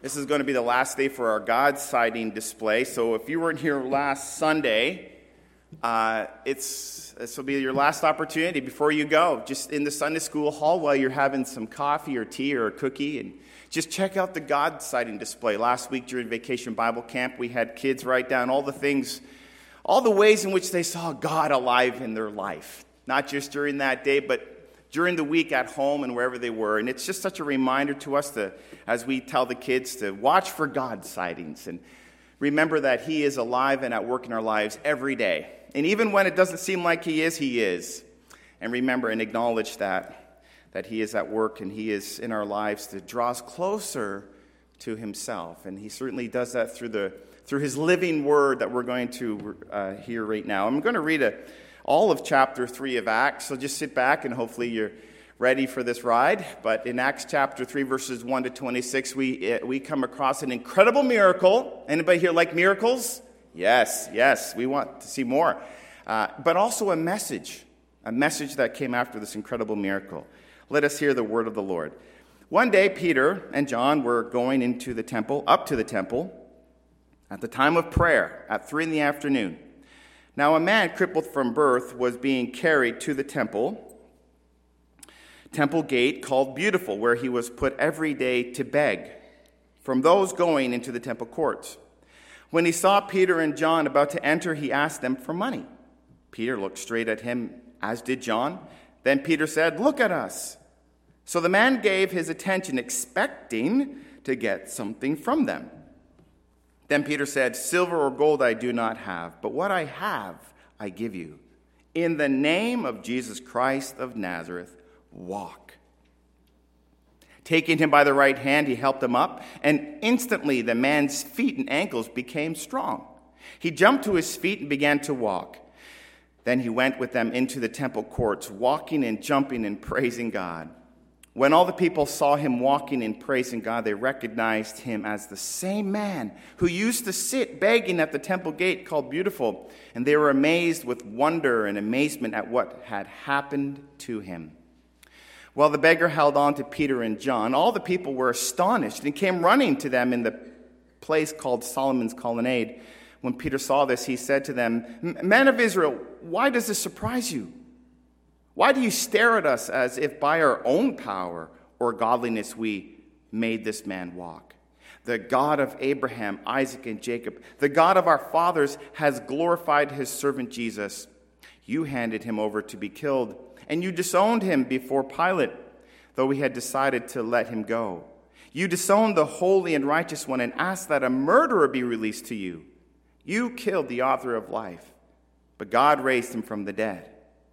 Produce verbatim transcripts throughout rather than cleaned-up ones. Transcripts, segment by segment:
This is going to be the last day for our God sighting display. So if you weren't here last Sunday, uh, it's this will be your last opportunity before you go. Just in the Sunday school hall while you're having some coffee or tea or a cookie, and just check out the God sighting display. Last week during Vacation Bible Camp, we had kids write down all the things, all the ways in which they saw God alive in their life. Not just during that day, but during the week at home and wherever they were. And it's just such a reminder to us to, as we tell the kids, to watch for God sightings and remember that He is alive and at work in our lives every day. And even when it doesn't seem like He is, He is. And remember and acknowledge that, that He is at work and He is in our lives to draw us closer to Himself. And He certainly does that through the through His living word that we're going to uh, hear right now. I'm going to read a all of chapter three of Acts, so just sit back and hopefully you're ready for this ride. But in Acts chapter three, verses one to twenty-six, we we come across an incredible miracle. Anybody here like miracles? Yes, yes, we want to see more. Uh, but also a message, a message that came after this incredible miracle. Let us hear the word of the Lord. One day, Peter and John were going into the temple, up to the temple, at the time of prayer, at three in the afternoon. Now a man crippled from birth was being carried to the temple, temple gate called Beautiful, where he was put every day to beg from those going into the temple courts. When he saw Peter and John about to enter, he asked them for money. Peter looked straight at him, as did John. Then Peter said, "Look at us." So the man gave his attention, expecting to get something from them. Then Peter said, "Silver or gold I do not have, but what I have I give you. In the name of Jesus Christ of Nazareth, walk." Taking him by the right hand, he helped him up, and instantly the man's feet and ankles became strong. He jumped to his feet and began to walk. Then he went with them into the temple courts, walking and jumping and praising God. When all the people saw him walking and praising God, they recognized him as the same man who used to sit begging at the temple gate called Beautiful, and they were amazed with wonder and amazement at what had happened to him. While the beggar held on to Peter and John, all the people were astonished and came running to them in the place called Solomon's Colonnade. When Peter saw this, he said to them, "Men of Israel, why does this surprise you? Why do you stare at us as if by our own power or godliness we made this man walk? The God of Abraham, Isaac, and Jacob, the God of our fathers, has glorified his servant Jesus. You handed him over to be killed, and you disowned him before Pilate, though we had decided to let him go. You disowned the holy and righteous one and asked that a murderer be released to you. You killed the author of life, but God raised him from the dead.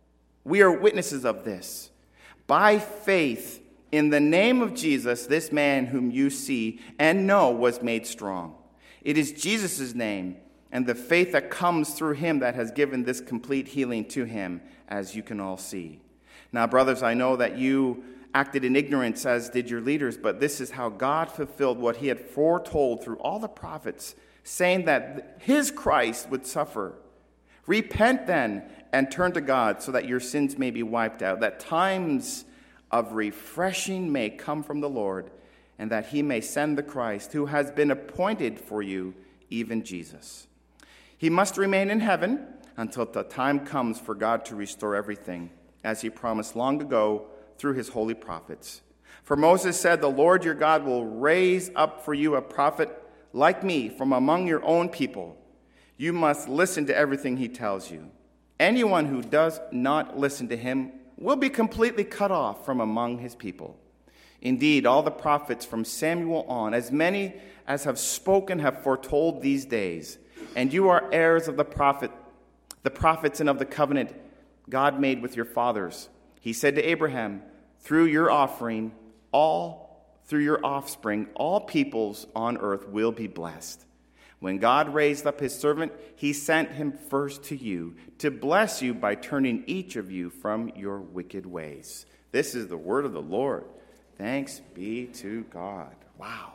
We are witnesses of this. By faith, in the name of Jesus, this man whom you see and know was made strong. It is Jesus' name and the faith that comes through him that has given this complete healing to him, as you can all see. Now, brothers, I know that you acted in ignorance, as did your leaders, but this is how God fulfilled what he had foretold through all the prophets, saying that his Christ would suffer. Repent then and turn to God so that your sins may be wiped out, that times of refreshing may come from the Lord, and that he may send the Christ who has been appointed for you, even Jesus. He must remain in heaven until the time comes for God to restore everything, as he promised long ago through his holy prophets. For Moses said, "The Lord your God will raise up for you a prophet like me from among your own people. You must listen to everything he tells you. Anyone who does not listen to him will be completely cut off from among his people. Indeed, all the prophets from Samuel on, as many as have spoken, have foretold these days. And you are heirs of the prophet, the prophets and of the covenant God made with your fathers. He said to Abraham, through your offering, all through your offspring, all peoples on earth will be blessed. When God raised up his servant, he sent him first to you to bless you by turning each of you from your wicked ways." This is the word of the Lord. Thanks be to God. Wow.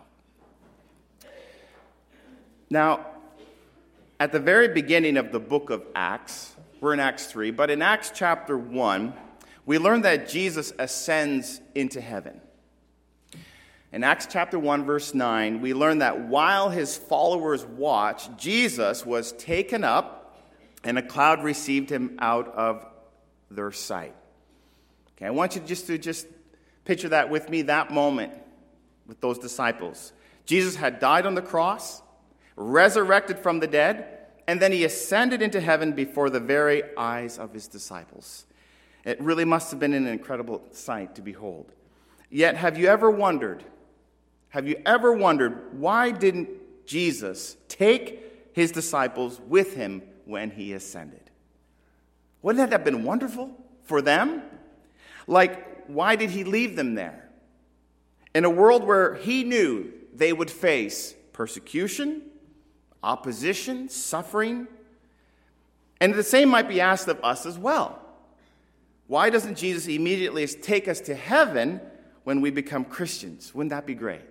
Now, at the very beginning of the book of Acts, we're in Acts three, but in Acts chapter one, we learn that Jesus ascends into heaven. In Acts chapter one, verse nine, we learn that while his followers watched, Jesus was taken up, and a cloud received him out of their sight. Okay, I want you just to just picture that with me, that moment with those disciples. Jesus had died on the cross, resurrected from the dead, and then he ascended into heaven before the very eyes of his disciples. It really must have been an incredible sight to behold. Yet, have you ever wondered, have you ever wondered, why didn't Jesus take his disciples with him when he ascended? Wouldn't that have been wonderful for them? Like, why did he leave them there? In a world where he knew they would face persecution, opposition, suffering. And the same might be asked of us as well. Why doesn't Jesus immediately take us to heaven when we become Christians? Wouldn't that be great?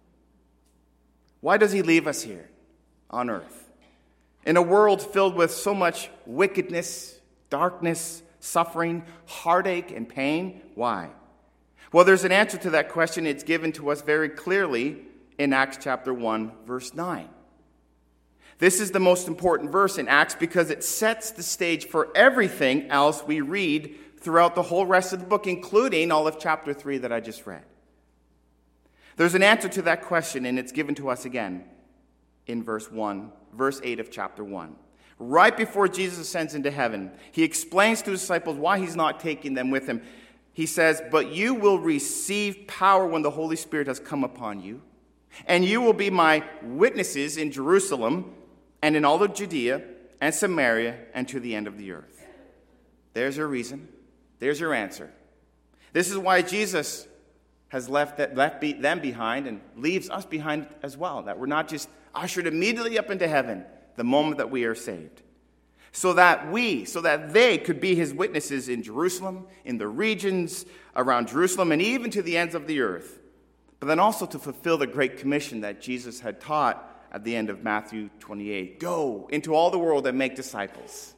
Why does he leave us here on earth? In a world filled with so much wickedness, darkness, suffering, heartache, and pain, why? Well, there's an answer to that question. It's given to us very clearly in Acts chapter one, verse nine. This is the most important verse in Acts because it sets the stage for everything else we read throughout the whole rest of the book, including all of chapter three that I just read. There's an answer to that question, and it's given to us again in verse one, verse eight of chapter one. Right before Jesus ascends into heaven, he explains to his disciples why he's not taking them with him. He says, "But you will receive power when the Holy Spirit has come upon you, and you will be my witnesses in Jerusalem and in all of Judea and Samaria and to the end of the earth." There's your reason. There's your answer. This is why Jesus has left, that, left be, them behind and leaves us behind as well, that we're not just ushered immediately up into heaven the moment that we are saved. So that we, so that they could be his witnesses in Jerusalem, in the regions around Jerusalem, and even to the ends of the earth. But then also to fulfill the great commission that Jesus had taught at the end of Matthew twenty-eight. Go into all the world and make disciples.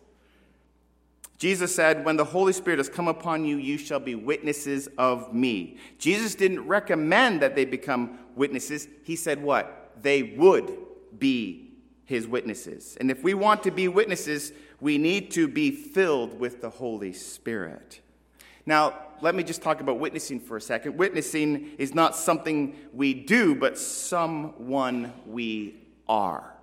Jesus said, when the Holy Spirit has come upon you, you shall be witnesses of me. Jesus didn't recommend that they become witnesses. He said what? They would be his witnesses. And if we want to be witnesses, we need to be filled with the Holy Spirit. Now, let me just talk about witnessing for a second. Witnessing is not something we do, but someone we are.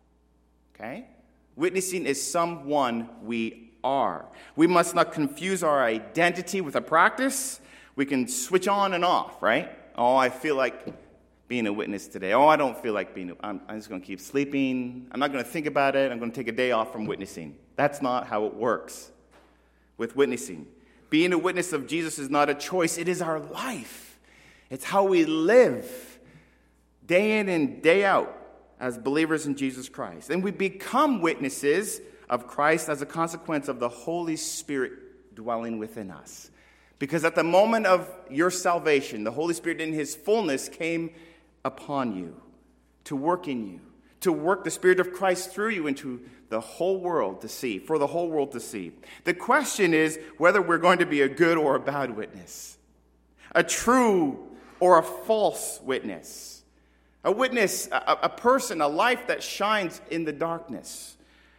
Okay? Witnessing is someone we are. We must not confuse our identity with a practice. We can switch on and off, right? Oh, I feel like being a witness today. Oh, I don't feel like being, I'm, I'm just going to keep sleeping. I'm not going to think about it. I'm going to take a day off from witnessing. That's not how it works with witnessing. Being a witness of Jesus is not a choice. It is our life. It's how we live day in and day out as believers in Jesus Christ. And we become witnesses of Christ as a consequence of the Holy Spirit dwelling within us. Because at the moment of your salvation, the Holy Spirit in his fullness came upon you, to work in you, to work the Spirit of Christ through you into the whole world to see, for the whole world to see. The question is whether we're going to be a good or a bad witness, a true or a false witness, a witness, a, a person, a life that shines in the darkness.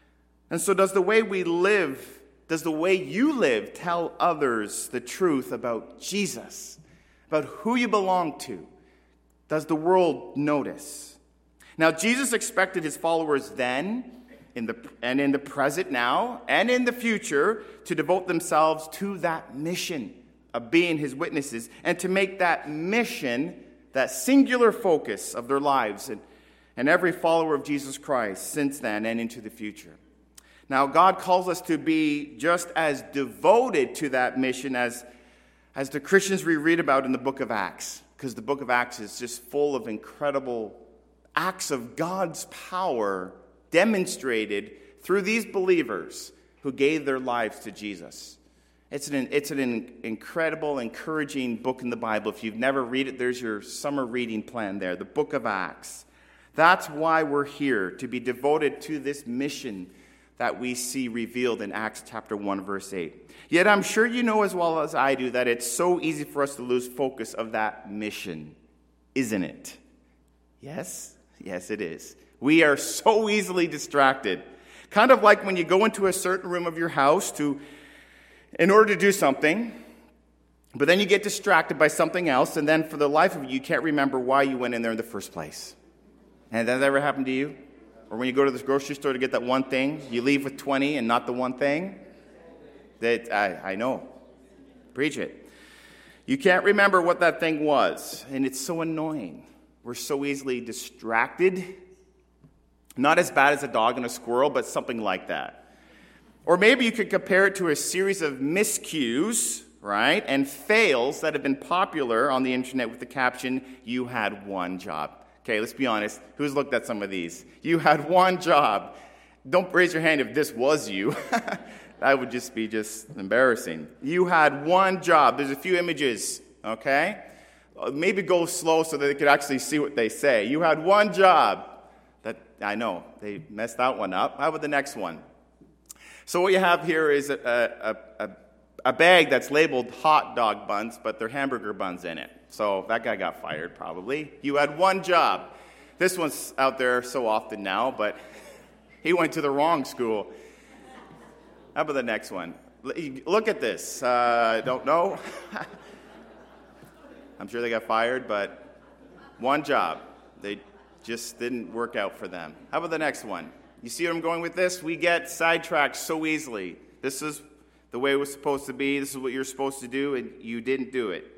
And so does the way we live, does the way you live tell others the truth about Jesus, about who you belong to? Does the world notice? Now, Jesus expected his followers then, in the, and in the present now, and in the future, to devote themselves to that mission of being his witnesses, and to make that mission that singular focus of their lives, and, and every follower of Jesus Christ since then and into the future. Now, God calls us to be just as devoted to that mission as, as the Christians we read about in the book of Acts. Because the book of Acts is just full of incredible acts of God's power demonstrated through these believers who gave their lives to Jesus. It's an, it's an incredible, encouraging book in the Bible. If you've never read it, there's your summer reading plan there, the book of Acts. That's why we're here, to be devoted to this mission that we see revealed in Acts chapter one, verse eight. Yet I'm sure you know as well as I do that it's so easy for us to lose focus of that mission. isn't it? Yes? Yes, it is. We are so easily distracted. Kind of like when you go into a certain room of your house to, in order to do something, but then you get distracted by something else, and then for the life of you, you can't remember why you went in there in the first place. And has that ever happened to you? Or when you go to the grocery store to get that one thing, you leave with twenty and not the one thing? That I, I know. Preach it. You can't remember what that thing was, and it's so annoying. We're so easily distracted. Not as bad as a dog and a squirrel, but something like that. Or maybe you could compare it to a series of miscues, right, and fails that have been popular on the internet with the caption, "You had one job." Okay, let's be honest. Who's looked at some of these? You had one job. Don't raise your hand if this was you. That would just be just embarrassing. You had one job. There's a few images, okay? Maybe go slow so that they could actually see what they say. You had one job. That I know, they messed that one up. How about the next one? So what you have here is a, a, a, a bag that's labeled hot dog buns, but they're hamburger buns in it. So that guy got fired probably. You had one job. This one's out there so often now, but he went to the wrong school. How about the next one? Look at this. I uh, don't know. I'm sure they got fired, but one job. They just didn't work out for them. How about the next one? You see where I'm going with this? We get sidetracked so easily. This is the way it was supposed to be. This is what you're supposed to do, and you didn't do it.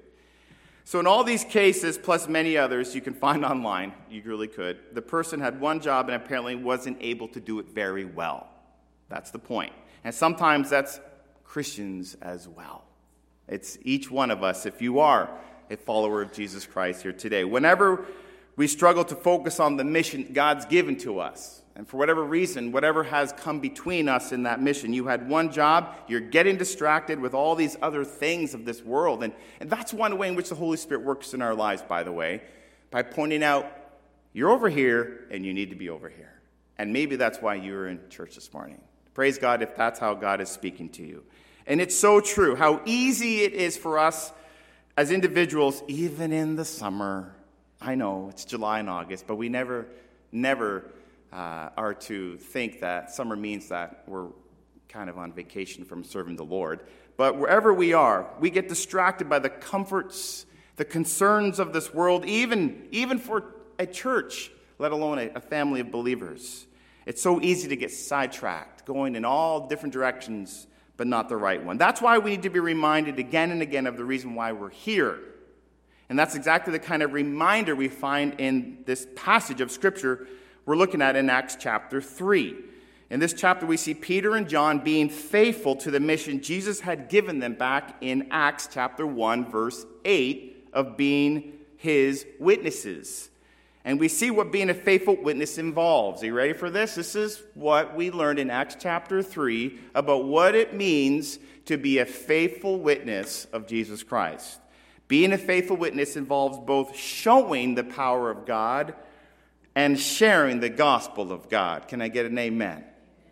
So in all these cases, plus many others you can find online, you really could, the person had one job and apparently wasn't able to do it very well. That's the point. And sometimes that's Christians as well. It's each one of us, if you are a follower of Jesus Christ here today. Whenever we struggle to focus on the mission God's given to us, and for whatever reason, whatever has come between us in that mission, you had one job, you're getting distracted with all these other things of this world. And, and that's one way in which the Holy Spirit works in our lives, by the way, by pointing out, you're over here and you need to be over here. And maybe that's why you're in church this morning. Praise God if that's how God is speaking to you. And it's so true how easy it is for us as individuals, even in the summer. I know it's July and August, but we never, never uh, are to think that summer means that we're kind of on vacation from serving the Lord. But wherever we are, we get distracted by the comforts, the concerns of this world, even, even for a church, let alone a, a family of believers. It's so easy to get sidetracked, going in all different directions, but not the right one. That's why we need to be reminded again and again of the reason why we're here. And that's exactly the kind of reminder we find in this passage of Scripture we're looking at in Acts chapter three. In this chapter, we see Peter and John being faithful to the mission Jesus had given them back in Acts chapter one, verse eight, of being his witnesses. And we see what being a faithful witness involves. Are you ready for this? This is what we learned in Acts chapter three about what it means to be a faithful witness of Jesus Christ. Being a faithful witness involves both showing the power of God and sharing the gospel of God. Can I get an amen?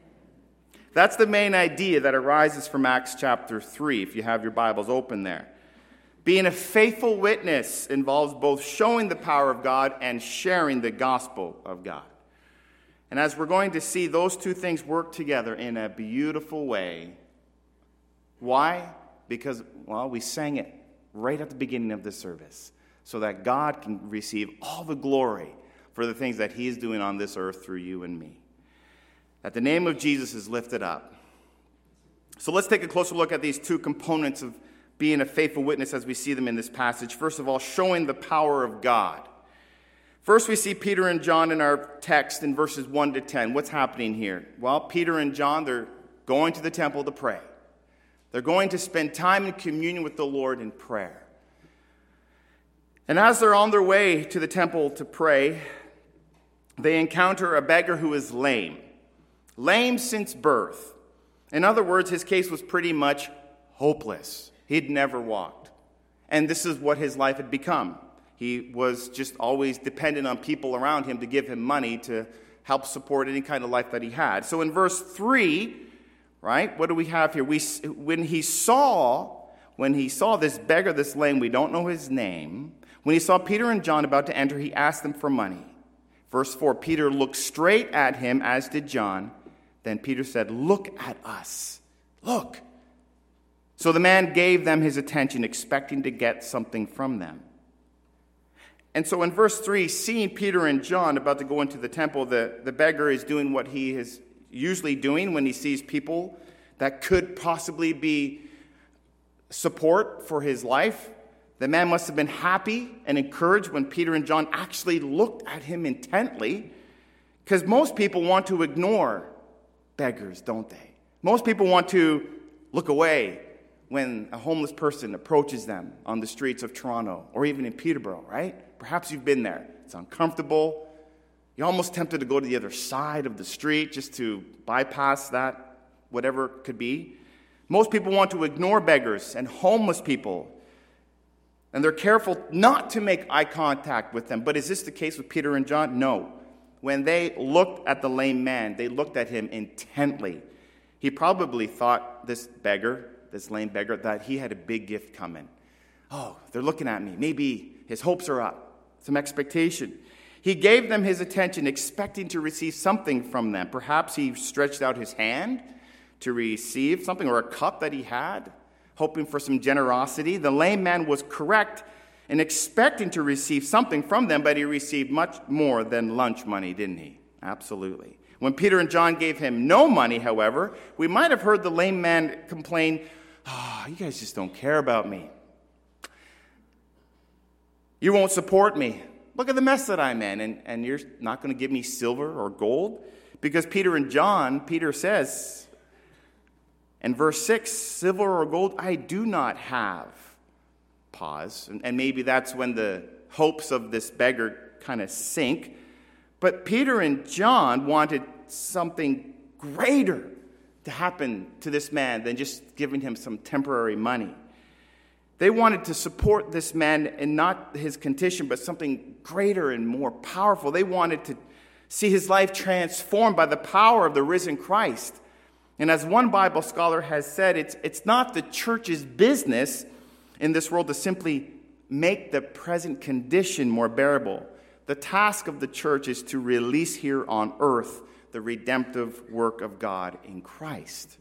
That's the main idea that arises from Acts chapter three, if you have your Bibles open there. Being a faithful witness involves both showing the power of God and sharing the gospel of God. And as we're going to see, those two things work together in a beautiful way. Why? Because, well, we sang it right at the beginning of the service, so that God can receive all the glory for the things that he is doing on this earth through you and me. That the name of Jesus is lifted up. So let's take a closer look at these two components of being a faithful witness as we see them in this passage. First of all, showing the power of God. First, we see Peter and John in our text in verses one to ten. What's happening here? Well, Peter and John, they're going to the temple to pray. They're going to spend time in communion with the Lord in prayer. And as they're on their way to the temple to pray, they encounter a beggar who is lame. Lame since birth. In other words, his case was pretty much hopeless. He'd never walked. And this is what his life had become. He was just always dependent on people around him to give him money to help support any kind of life that he had. So in verse three, right, what do we have here? We, when he saw, when he saw this beggar, this lame, we don't know his name. When he saw Peter and John about to enter, he asked them for money. Verse four, Peter looked straight at him, as did John. Then Peter said, "Look at us. Look." So the man gave them his attention, expecting to get something from them. And so in verse three, seeing Peter and John about to go into the temple, the, the beggar is doing what he is usually doing when he sees people that could possibly be support for his life. The man must have been happy and encouraged when Peter and John actually looked at him intently, because most people want to ignore beggars, don't they? Most people want to look away when a homeless person approaches them on the streets of Toronto or even in Peterborough, right? Perhaps you've been there. It's uncomfortable. You're almost tempted to go to the other side of the street just to bypass that, whatever it could be. Most people want to ignore beggars and homeless people, and they're careful not to make eye contact with them. But is this the case with Peter and John? No. When they looked at the lame man, they looked at him intently. He probably thought, this beggar, this lame beggar, that he had a big gift coming. Oh, they're looking at me. Maybe his hopes are up. Some expectation. He gave them his attention, expecting to receive something from them. Perhaps he stretched out his hand to receive something, or a cup that he had, hoping for some generosity. The lame man was correct in expecting to receive something from them, but he received much more than lunch money, didn't he? Absolutely. When Peter and John gave him no money, however, we might have heard the lame man complain, "Oh, you guys just don't care about me. You won't support me. Look at the mess that I'm in, and, and you're not going to give me silver or gold?" Because Peter and John, Peter says in verse six, "Silver or gold I do not have." Pause. And, and maybe that's when the hopes of this beggar kind of sink. But Peter and John wanted something greater to happen to this man than just giving him some temporary money. They wanted to support this man in not his condition, but something greater and more powerful. They wanted to see his life transformed by the power of the risen Christ. And as one Bible scholar has said, it's, it's not the church's business in this world to simply make the present condition more bearable. The task of the church is to release here on earth the redemptive work of God in Christ.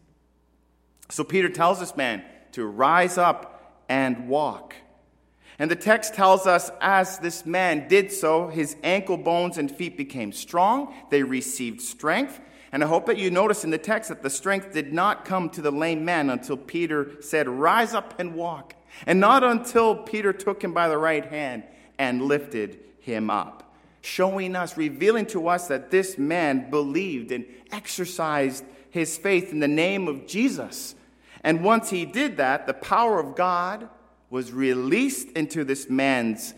So Peter tells this man to rise up and walk. And the text tells us as this man did so, his ankle bones and feet became strong. They received strength. And I hope that you notice in the text that the strength did not come to the lame man until Peter said, "Rise up and walk." And not until Peter took him by the right hand and lifted him up, showing us, revealing to us that this man believed and exercised his faith in the name of Jesus. And once he did that, the power of God was released into this man's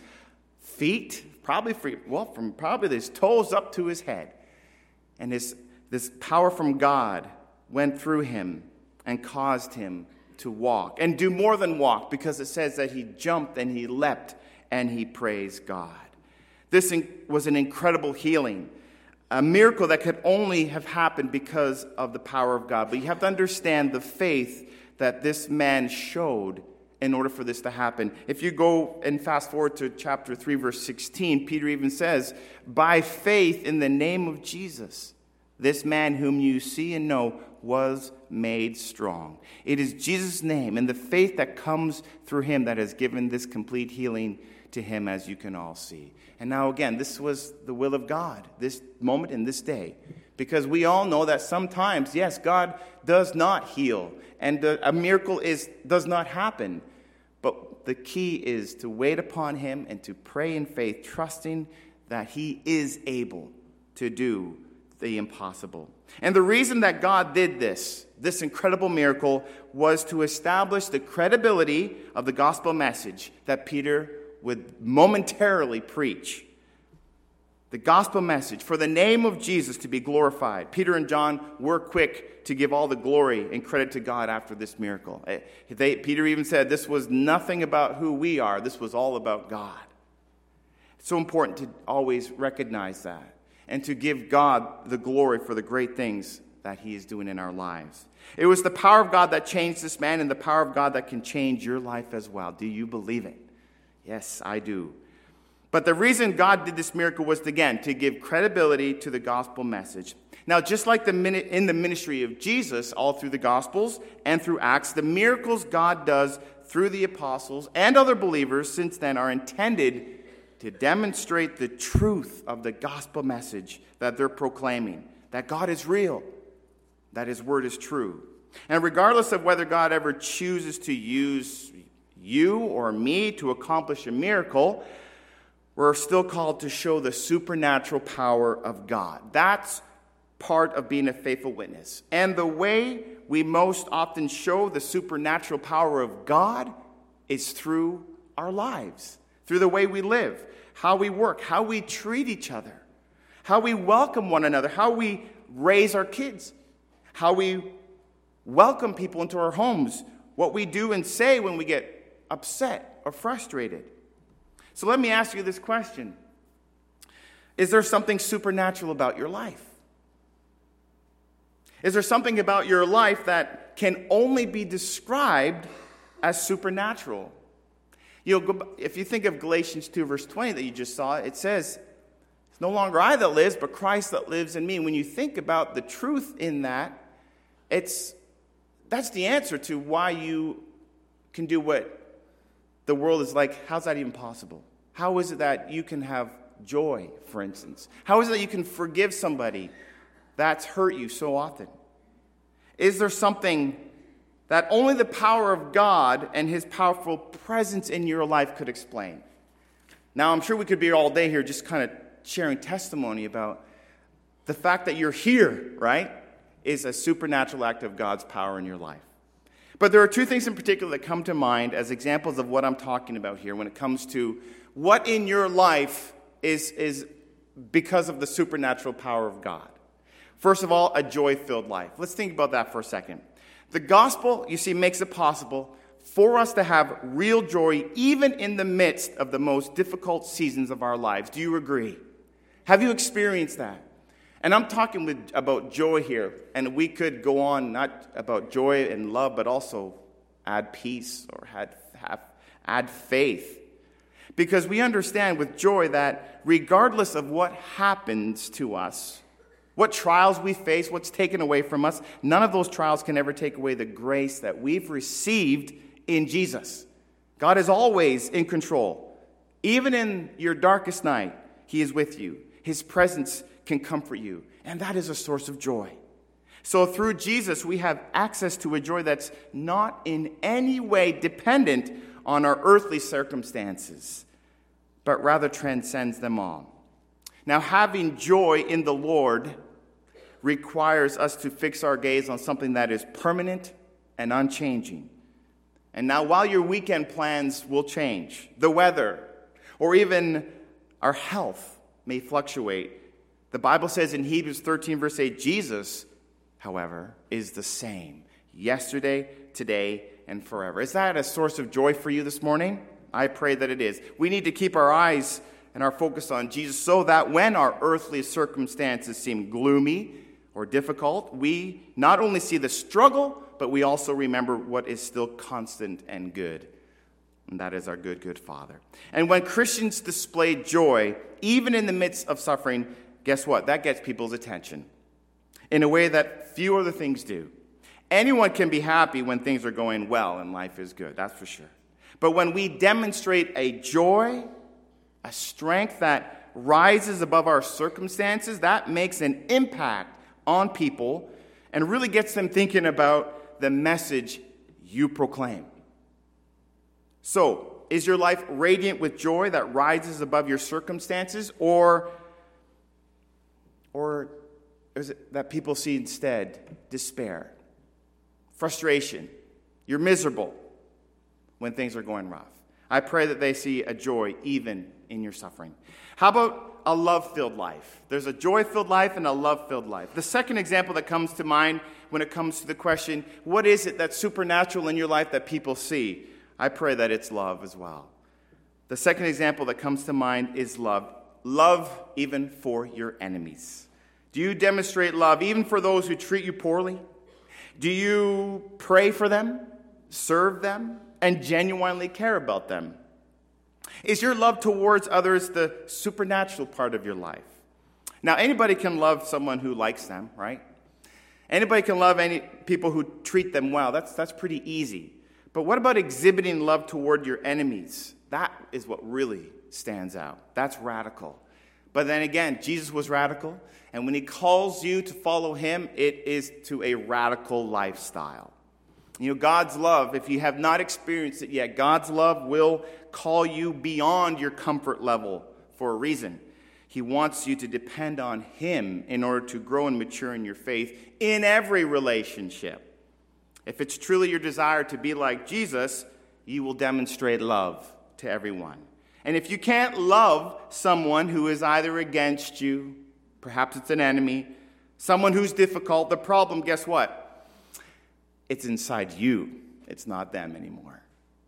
feet, probably for, well, from probably his toes up to his head. And his, this power from God went through him and caused him to walk, and do more than walk, because it says that he jumped and he leapt and he praised God. This was an incredible healing, a miracle that could only have happened because of the power of God. But you have to understand the faith that this man showed in order for this to happen. If you go and fast forward to chapter three, verse sixteen, Peter even says, "By faith in the name of Jesus, this man whom you see and know was made strong." It is Jesus' name and the faith that comes through him that has given this complete healing to him, as you can all see. And now again, this was the will of God, this moment in this day. Because we all know that sometimes, yes, God does not heal, and a miracle is does not happen. But the key is to wait upon him and to pray in faith, trusting that he is able to do the impossible. And the reason that God did this, this incredible miracle, was to establish the credibility of the gospel message that Peter would momentarily preach. The gospel message, for the name of Jesus to be glorified. Peter and John were quick to give all the glory and credit to God after this miracle. They, Peter even said, this was nothing about who we are. This was all about God. It's so important to always recognize that and to give God the glory for the great things that he is doing in our lives. It was the power of God that changed this man, and the power of God that can change your life as well. Do you believe it? Yes, I do. But the reason God did this miracle was, again, to give credibility to the gospel message. Now, just like the min- in the ministry of Jesus, all through the Gospels and through Acts, the miracles God does through the apostles and other believers since then are intended to demonstrate the truth of the gospel message that they're proclaiming, that God is real, that his word is true. And regardless of whether God ever chooses to use you or me to accomplish a miracle, we're still called to show the supernatural power of God. That's part of being a faithful witness. And the way we most often show the supernatural power of God is through our lives, through the way we live, how we work, how we treat each other, how we welcome one another, how we raise our kids, how we welcome people into our homes, what we do and say when we get upset or frustrated. So let me ask you this question. Is there something supernatural about your life? Is there something about your life that can only be described as supernatural? You know, if you think of Galatians two, verse twenty that you just saw, it says, it's no longer I that lives, but Christ that lives in me. When you think about the truth in that, it's that's the answer to why you can do what the world is like. How's that even possible? How is it that you can have joy, for instance? How is it that you can forgive somebody that's hurt you so often? Is there something that only the power of God and his powerful presence in your life could explain? Now, I'm sure we could be here all day here just kind of sharing testimony about the fact that you're here, right, is a supernatural act of God's power in your life. But there are two things in particular that come to mind as examples of what I'm talking about here when it comes to what in your life is, is because of the supernatural power of God. First of all, a joy-filled life. Let's think about that for a second. The gospel, you see, makes it possible for us to have real joy even in the midst of the most difficult seasons of our lives. Do you agree? Have you experienced that? And I'm talking with, about joy here, and we could go on not about joy and love, but also add peace or add, have, add faith. Because we understand with joy that regardless of what happens to us, what trials we face, what's taken away from us, none of those trials can ever take away the grace that we've received in Jesus. God is always in control. Even in your darkest night, he is with you. His presence can comfort you, and that is a source of joy. So through Jesus, we have access to a joy that's not in any way dependent on our earthly circumstances, but rather transcends them all. Now, having joy in the Lord requires us to fix our gaze on something that is permanent and unchanging. And now, while your weekend plans will change, the weather, or even our health may fluctuate, the Bible says in Hebrews thirteen, verse eight, Jesus, however, is the same yesterday, today, and forever. Is that a source of joy for you this morning? I pray that it is. We need to keep our eyes and our focus on Jesus so that when our earthly circumstances seem gloomy or difficult, we not only see the struggle, but we also remember what is still constant and good. And that is our good, good Father. And when Christians display joy, even in the midst of suffering, guess what? That gets people's attention in a way that few other things do. Anyone can be happy when things are going well and life is good, that's for sure. But when we demonstrate a joy, a strength that rises above our circumstances, that makes an impact on people and really gets them thinking about the message you proclaim. So, is your life radiant with joy that rises above your circumstances, or, or is it that people see instead despair, frustration? You're miserable when things are going rough. I pray that they see a joy even in your suffering. How about a love-filled life? There's a joy-filled life and a love-filled life. The second example that comes to mind when it comes to the question, what is it that's supernatural in your life that people see? I pray that it's love as well. The second example that comes to mind is love. Love even for your enemies. Do you demonstrate love even for those who treat you poorly? Do you pray for them, serve them, and genuinely care about them? Is your love towards others the supernatural part of your life? Now, anybody can love someone who likes them, right? Anybody can love any people who treat them well. That's, that's pretty easy. But what about exhibiting love toward your enemies? That is what really stands out. That's radical. But then again, Jesus was radical. And when he calls you to follow him, it is to a radical lifestyle. You know, God's love, if you have not experienced it yet, God's love will call you beyond your comfort level for a reason. He wants you to depend on him in order to grow and mature in your faith in every relationship. If it's truly your desire to be like Jesus, you will demonstrate love to everyone. And if you can't love someone who is either against you, perhaps it's an enemy, someone who's difficult, the problem, guess what? It's inside you. It's not them anymore.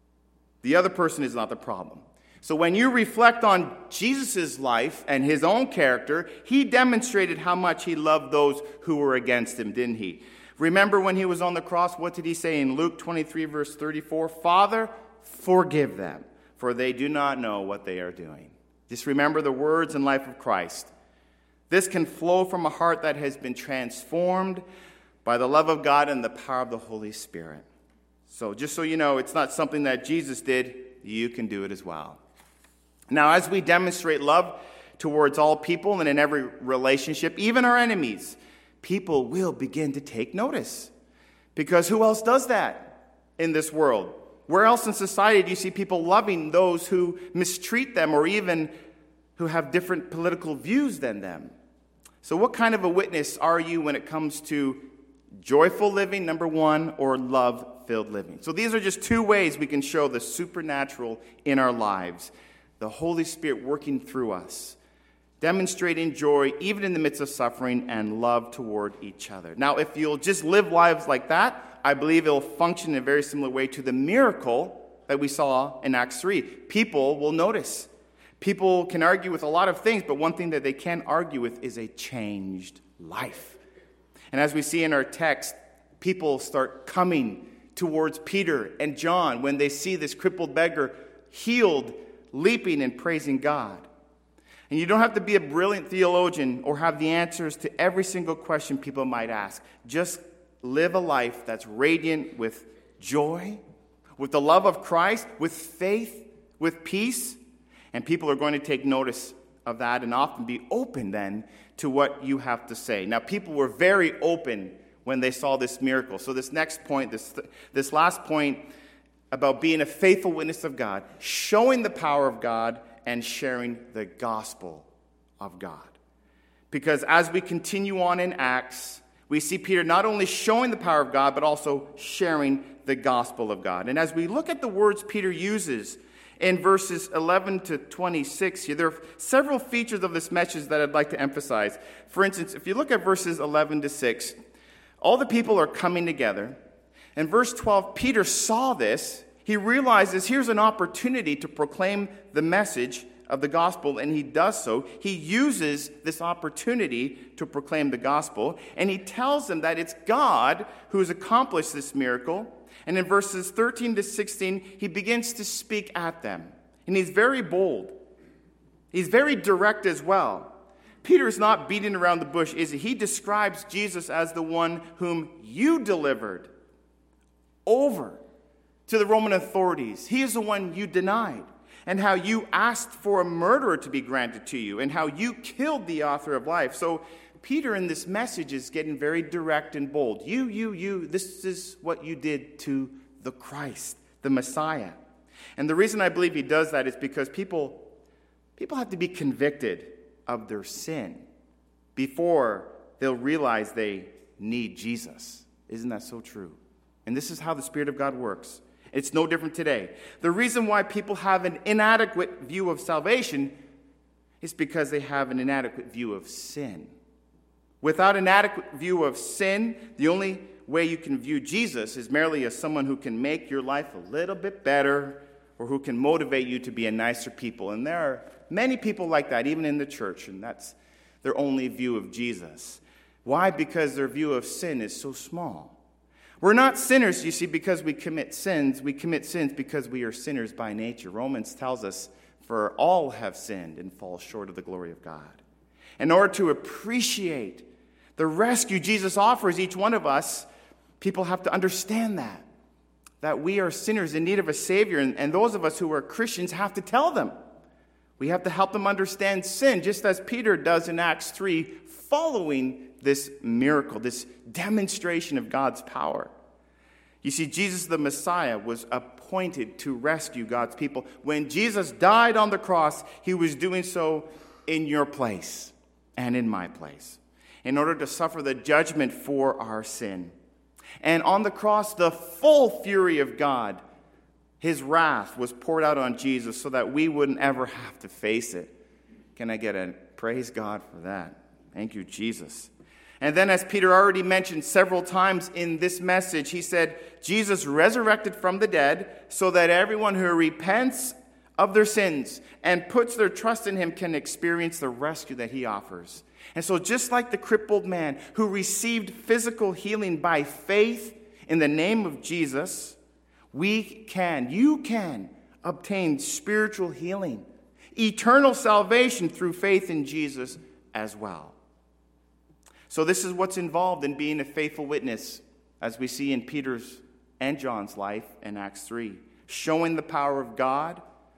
The other person is not the problem. So when you reflect on Jesus' life and his own character, he demonstrated how much he loved those who were against him, didn't he? Remember when he was on the cross, what did he say in Luke twenty-three, verse thirty-four? Father, forgive them, for they do not know what they are doing. Just remember the words and life of Christ. This can flow from a heart that has been transformed by the love of God and the power of the Holy Spirit. So just so you know, it's not something that Jesus did. You can do it as well. Now, as we demonstrate love towards all people and in every relationship, even our enemies, people will begin to take notice. Because who else does that in this world? Where else in society do you see people loving those who mistreat them or even who have different political views than them? So what kind of a witness are you when it comes to joyful living, number one, or love-filled living? So these are just two ways we can show the supernatural in our lives. The Holy Spirit working through us, demonstrating joy even in the midst of suffering and love toward each other. Now, if you'll just live lives like that, I believe it'll function in a very similar way to the miracle that we saw in Acts three. People will notice. People can argue with a lot of things, but one thing that they can't argue with is a changed life. And as we see in our text, people start coming towards Peter and John when they see this crippled beggar healed, leaping and praising God. And you don't have to be a brilliant theologian or have the answers to every single question people might ask. Just live a life that's radiant with joy, with the love of Christ, with faith, with peace. And people are going to take notice of that and often be open then to what you have to say. Now, people were very open when they saw this miracle. So this next point, this, this last point about being a faithful witness of God, showing the power of God and sharing the gospel of God. Because as we continue on in Acts, we see Peter not only showing the power of God, but also sharing the gospel of God. And as we look at the words Peter uses in verses eleven to twenty-six here, there are several features of this message that I'd like to emphasize. For instance, if you look at verses eleven to six, all the people are coming together. In verse twelve, Peter saw this. He realizes here's an opportunity to proclaim the message of the gospel, and he does so. He uses this opportunity to proclaim the gospel, and he tells them that it's God who has accomplished this miracle. And in verses thirteen to sixteen, he begins to speak at them. And he's very bold. He's very direct as well. Peter's not beating around the bush, is he? He describes Jesus as the one whom you delivered over to the Roman authorities. He is the one you denied, and how you asked for a murderer to be granted to you, and how you killed the author of life. So Peter in this message is getting very direct and bold. You, you, you, this is what you did to the Christ, the Messiah. And the reason I believe he does that is because people, people have to be convicted of their sin before they'll realize they need Jesus. Isn't that so true? And this is how the Spirit of God works. It's no different today. The reason why people have an inadequate view of salvation is because they have an inadequate view of sin. Without an adequate view of sin, the only way you can view Jesus is merely as someone who can make your life a little bit better or who can motivate you to be a nicer people. And there are many people like that, even in the church, and that's their only view of Jesus. Why? Because their view of sin is so small. We're not sinners, you see, because we commit sins. We commit sins because we are sinners by nature. Romans tells us For all have sinned and fall short of the glory of God. In order to appreciate the rescue Jesus offers each one of us, people have to understand that. That we are sinners in need of a Savior. And, and those of us who are Christians have to tell them. We have to help them understand sin, just as Peter does in Acts three, following this miracle, this demonstration of God's power. You see, Jesus the Messiah was appointed to rescue God's people. When Jesus died on the cross, he was doing so in your place and in my place, in order to suffer the judgment for our sin. And on the cross, the full fury of God, his wrath, was poured out on Jesus so that we wouldn't ever have to face it. Can I get a praise God for that? Thank you, Jesus. And then, as Peter already mentioned several times in this message, he said, Jesus resurrected from the dead so that everyone who repents of their sins and puts their trust in him can experience the rescue that he offers. And so just like the crippled man who received physical healing by faith in the name of Jesus, we can, you can, obtain spiritual healing, eternal salvation through faith in Jesus as well. So this is what's involved in being a faithful witness, as we see in Peter's and John's life in Acts three. Showing the power of God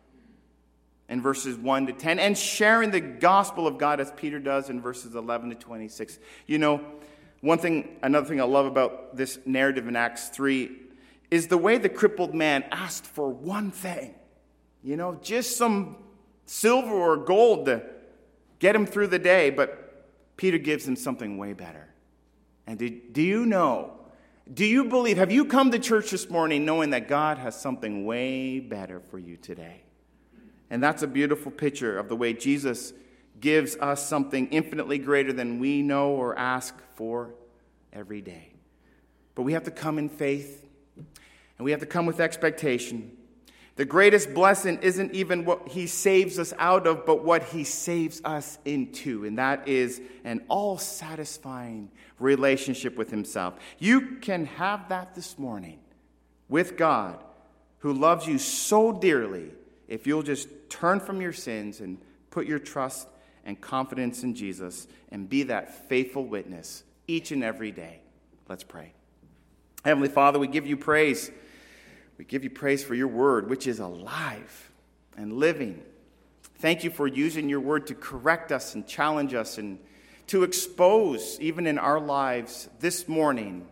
in verses one to ten, and sharing the gospel of God as Peter does in verses eleven to twenty-six. You know, one thing, another thing I love about this narrative in Acts three is the way the crippled man asked for one thing. You know, just some silver or gold to get him through the day, but Peter gives him something way better. And do, do you know, do you believe, have you come to church this morning knowing that God has something way better for you today? And that's a beautiful picture of the way Jesus gives us something infinitely greater than we know or ask for every day. But we have to come in faith, and we have to come with expectation. The greatest blessing isn't even what he saves us out of, but what he saves us into. And that is an all-satisfying relationship with himself. You can have that this morning with God, who loves you so dearly, if you'll just turn from your sins and put your trust and confidence in Jesus and be that faithful witness each and every day. Let's pray. Heavenly Father, we give you praise. We give you praise for your word, which is alive and living. Thank you for using your word to correct us and challenge us and to expose, even in our lives this morning,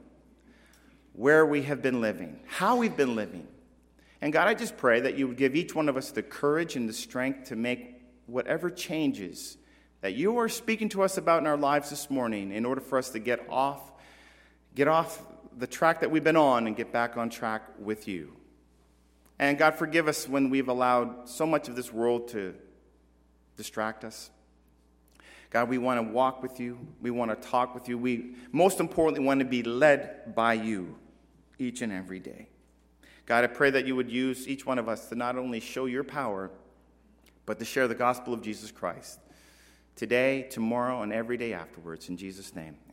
where we have been living, how we've been living. And God, I just pray that you would give each one of us the courage and the strength to make whatever changes that you are speaking to us about in our lives this morning in order for us to get off, get off the track that we've been on and get back on track with you. And God, forgive us when we've allowed so much of this world to distract us. God, we want to walk with you. We want to talk with you. We, most importantly, want to be led by you each and every day. God, I pray that you would use each one of us to not only show your power, but to share the gospel of Jesus Christ today, tomorrow, and every day afterwards. In Jesus' name.